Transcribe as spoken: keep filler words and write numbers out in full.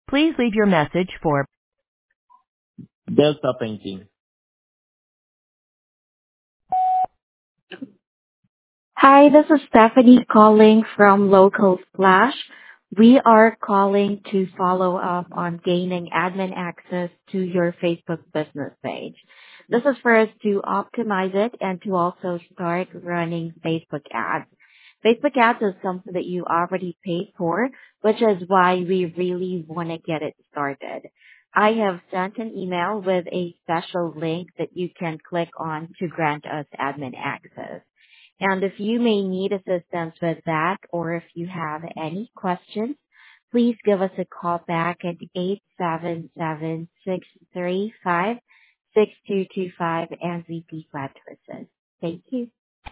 Please leave your message for Delta painting. Hi, this is Stephanie calling from Local Splash. We are calling to follow up on gaining admin access to your Facebook business page. This is for us to optimize it and to also start running Facebook ads. Facebook ads is something that you already paid for, which is why we really want to get it started. I have sent an email with a special link that you can click on to grant us admin access. And if you may need assistance with that or if you have any questions, please give us a call back at eight seven seven, six three five, six two two five and V P Flat Thank you.